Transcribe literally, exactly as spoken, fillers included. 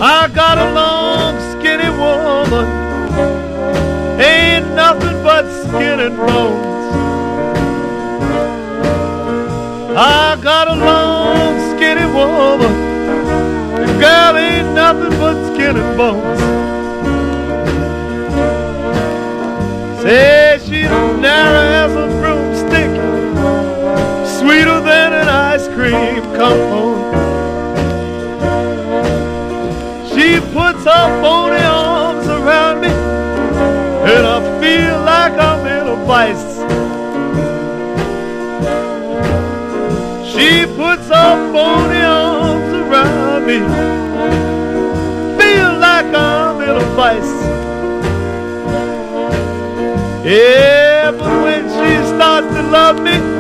I got a long, skinny woman, ain't nothing but skin and bones. I got a long, skinny woman, girl, ain't nothing but skin and bones. Say she's narrow as a broomstick, sweeter than an ice cream cone. She puts her bony arms around me, and I feel like I'm in a vice. She puts her bony arms around me, feel like I'm in a vice. Yeah, but when she starts to love me,